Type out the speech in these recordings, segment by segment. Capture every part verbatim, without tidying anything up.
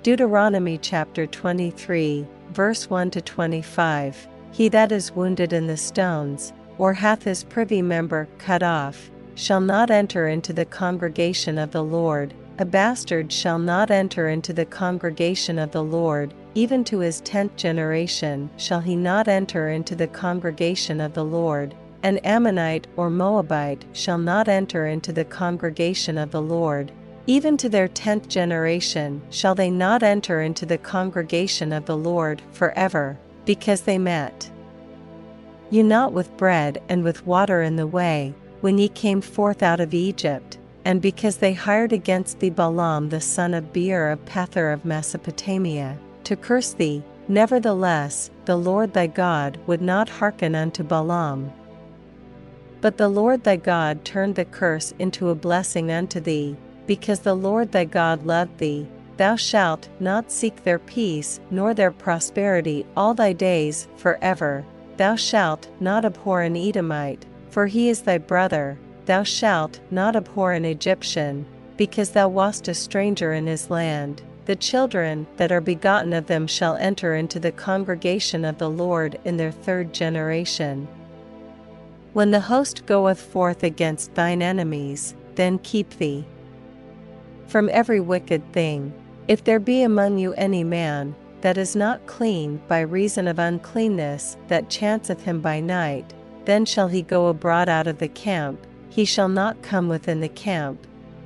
Deuteronomy chapter twenty-three, verse one to twenty-five. He that is wounded in the stones, or hath his privy member cut off, shall not enter into the congregation of the Lord. A bastard shall not enter into the congregation of the Lord, even to his tenth generation shall he not enter into the congregation of the Lord. An Ammonite or Moabite shall not enter into the congregation of the Lord. Even to their tenth generation shall they not enter into the congregation of the Lord forever, because they met you not with bread and with water in the way, when ye came forth out of Egypt, and because they hired against thee Balaam the son of Beor of Pethor of Mesopotamia, to curse thee. Nevertheless, the Lord thy God would not hearken unto Balaam. But the Lord thy God turned the curse into a blessing unto thee, because the Lord thy God loved thee. Thou shalt not seek their peace nor their prosperity all thy days forever. Thou shalt not abhor an Edomite, for he is thy brother. Thou shalt not abhor an Egyptian, because thou wast a stranger in his land. The children that are begotten of them shall enter into the congregation of the Lord in their third generation. When the host goeth forth against thine enemies, then keep thee from every wicked thing. If there be among you any man that is not clean by reason of uncleanness that chanceth him by night, then shall he go abroad out of the camp, he shall not come within the camp.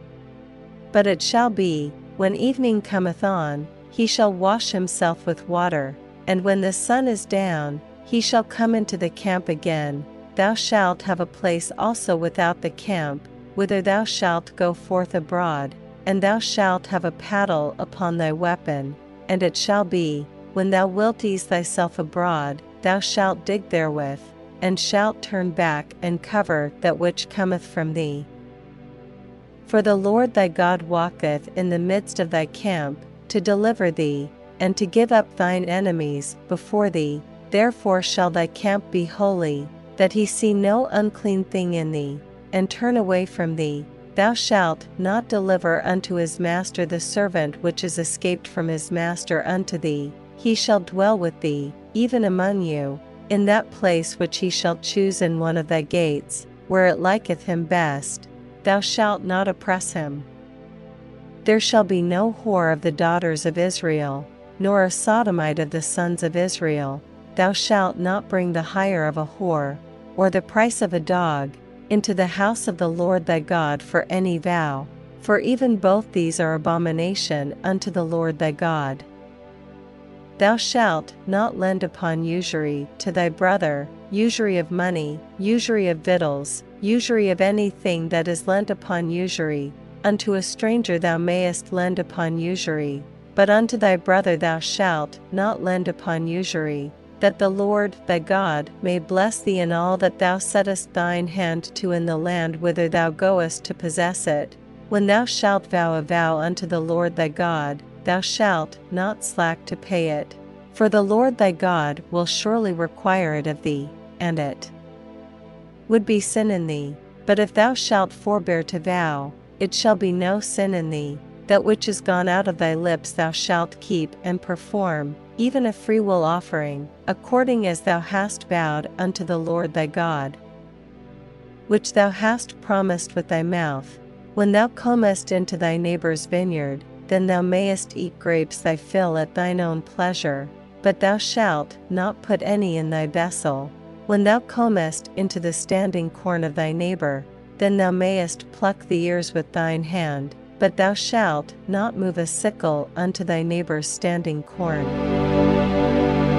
But it shall be, when evening cometh on, he shall wash himself with water, and when the sun is down, he shall come into the camp again. Thou shalt have a place also without the camp, whither thou shalt go forth abroad, and thou shalt have a paddle upon thy weapon. And it shall be, when thou wilt ease thyself abroad, thou shalt dig therewith, and shalt turn back and cover that which cometh from thee. For the Lord thy God walketh in the midst of thy camp, to deliver thee, and to give up thine enemies before thee. Therefore shall thy camp be holy, that he see no unclean thing in thee, and turn away from thee. Thou shalt not deliver unto his master the servant which is escaped from his master unto thee. He shall dwell with thee, even among you, in that place which he shall choose in one of thy gates, where it liketh him best. Thou shalt not oppress him. There shall be no whore of the daughters of Israel, nor a sodomite of the sons of Israel. Thou shalt not bring the hire of a whore, or the price of a dog, into the house of the Lord thy God for any vow, for even both these are abomination unto the Lord thy God. Thou shalt not lend upon usury to thy brother, usury of money, usury of victuals, usury of anything that is lent upon usury. Unto a stranger thou mayest lend upon usury, but unto thy brother thou shalt not lend upon usury, that the Lord thy God may bless thee in all that thou settest thine hand to in the land whither thou goest to possess it. When thou shalt vow a vow unto the Lord thy God, thou shalt not slack to pay it, for the Lord thy God will surely require it of thee, and it would be sin in thee. But if thou shalt forbear to vow, it shall be no sin in thee. That which is gone out of thy lips thou shalt keep and perform, even a freewill offering, according as thou hast vowed unto the Lord thy God, which thou hast promised with thy mouth. When thou comest into thy neighbour's vineyard, then thou mayest eat grapes thy fill at thine own pleasure, but thou shalt not put any in thy vessel. When thou comest into the standing corn of thy neighbour, then thou mayest pluck the ears with thine hand, but thou shalt not move a sickle unto thy neighbour's standing corn.